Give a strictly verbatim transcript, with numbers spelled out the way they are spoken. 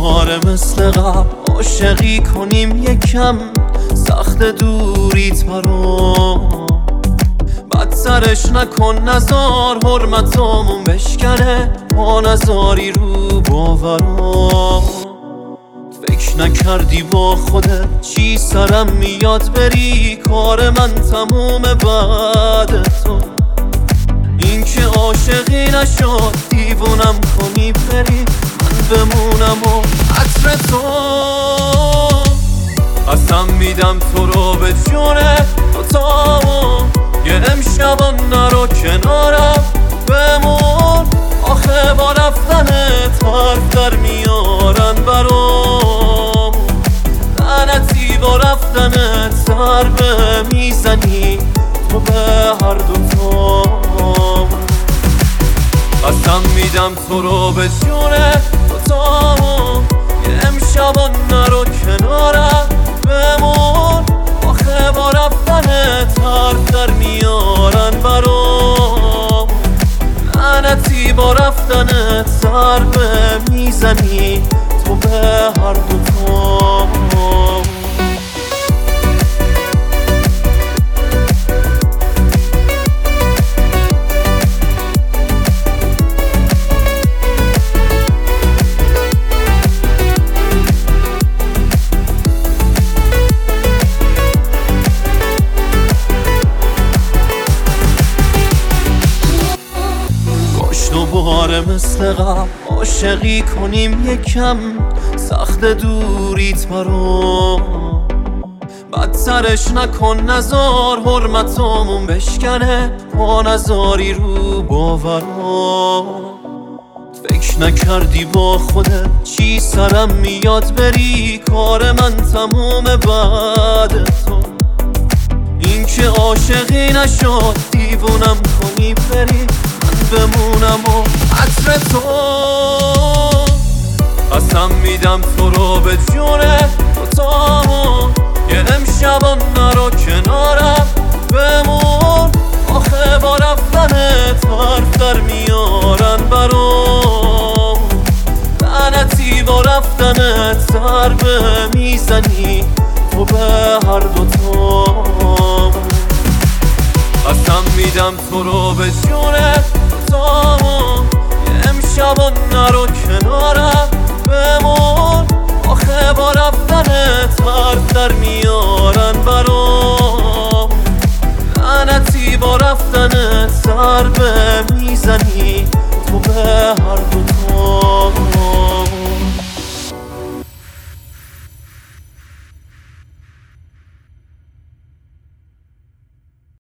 دوباره مثل قبل عاشقی کنیم یکم، سخت دوریت برام بدترش نکن، نزار حرمتامون بشکنه، ما نزاری رو باورام. فکر نکردی با خودت چی سرم میاد بری، کار من تمومه بعد تو. این که عاشقی نشد دیوونم کنی بری، من بمونم و عطر تو. قسم میدم تو رو به جونه تو تامون، یه امشبا نرو کنارم بمون. آخه با رفتنت حرف در میارن برام، لعنتی با رفتنت ضربه میزنی تو به هر دوتام. قسم میدم تو رو به جونه تو تامون، یه امشبا نرو کنارم بمون. آخه با رفتنت حرف در میارن برام، لعنتی با رفتنت ضربه میزنی تو به هر دوتام. دوباره مثل قبل عاشقی کنیم یکم، سخت دوریت برام بدترش نکن، نزار حرمتامون بشکنه، ما نزاری رو باورام. فکر نکردی با خودت چی سرم میاد بری، کار من تمومه بعد تو. این که عاشقی نشد دیوونم کنی بری، بمونم و عطر تو. قسم میدم تو رو به جونه تو تامون، یه امشبا نرو کنارم بمون. آخه با رفتنت حرف در میارن برام، لعنتی با رفتنت ضربه میزنی تو به هر دوتام. قسم میدم تو رو به جونه تامون، یه امشبا نرو کنارم بمون. آخه با رفتنت حرف در میارن برام، لعنتی با رفتنت ضربه میزنی تو به هر